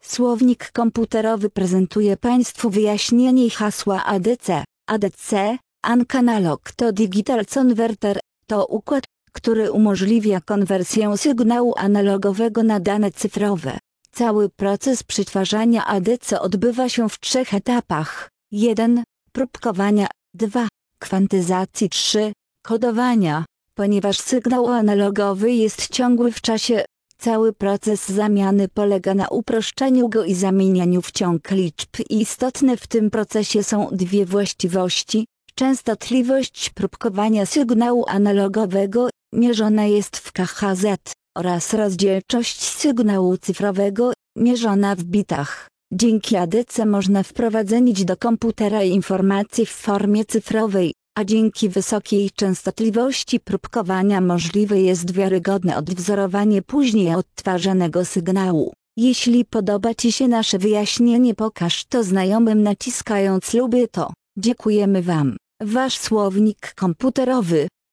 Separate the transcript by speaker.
Speaker 1: Słownik komputerowy prezentuje Państwu wyjaśnienie hasła ADC. ADC, Analog to Digital Converter, to układ, który umożliwia konwersję sygnału analogowego na dane cyfrowe. Cały proces przetwarzania ADC odbywa się w 3 etapach. 1. Próbkowania. 2. Kwantyzacji. 3. Kodowania. Ponieważ sygnał analogowy jest ciągły w czasie, cały proces zamiany polega na uproszczeniu go i zamienianiu w ciąg liczb. Istotne w tym procesie są 2 właściwości. Częstotliwość próbkowania sygnału analogowego, mierzona jest w kHz, oraz rozdzielczość sygnału cyfrowego, mierzona w bitach. Dzięki ADC można wprowadzić do komputera informacje w formie cyfrowej, a dzięki wysokiej częstotliwości próbkowania możliwe jest wiarygodne odwzorowanie później odtwarzanego sygnału. Jeśli podoba Ci się nasze wyjaśnienie, pokaż to znajomym naciskając lubię to. Dziękujemy Wam. Wasz słownik komputerowy.